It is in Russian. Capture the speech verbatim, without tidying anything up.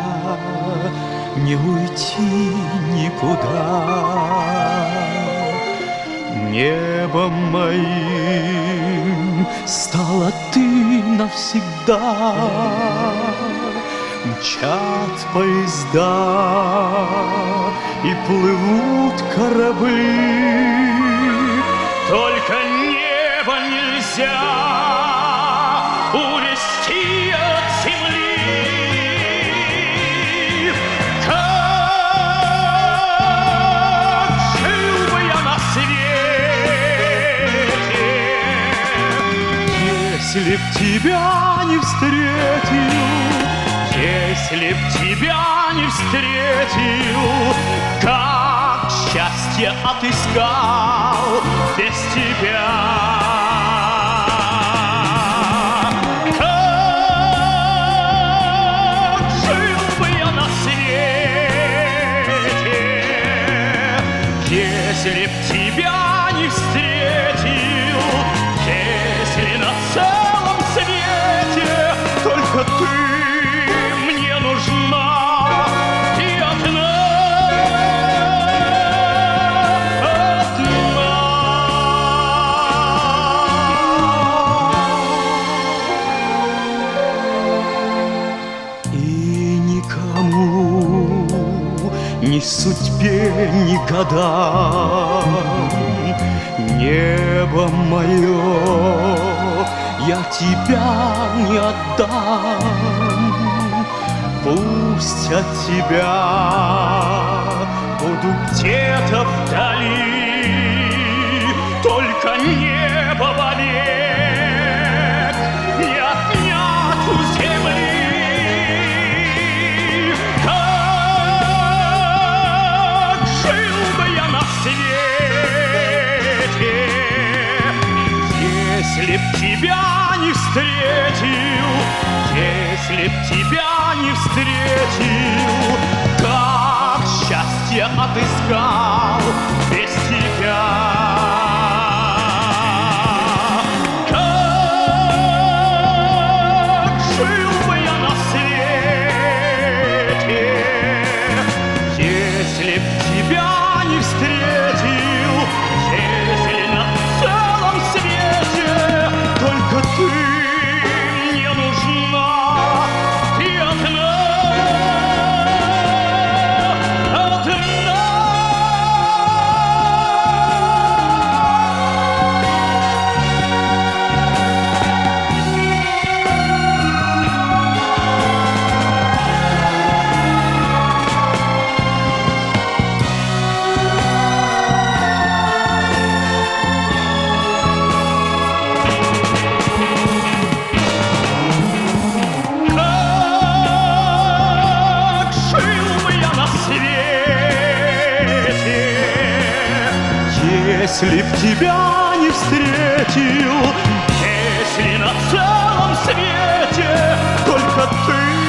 не уйти никуда. Небом моим стала ты навсегда. Мчат поезда и плывут корабли, только небо нельзя увести от земли. Как жил бы я на свете, если б тебя не встретил, если б тебя не встретил, как счастье отыскал без тебя. Как жил бы я на свете, если б тебя не встретил, если на целом свете только ты нужна и одна, одна. И никому, ни судьбе, ни годам, небо мое, я тебя не отдам. Пусть от тебя буду где-то вдали, только небо вовек не отнять у земли. Как жил бы я на свете, если б тебя не встретил, если б тебя не встретил, как счастье отыскал без тебя. Как жил бы я на свете, если б тебя не встретил, если на целом свете только ты мне нужна. Если б тебя не встретил, если на целом свете только ты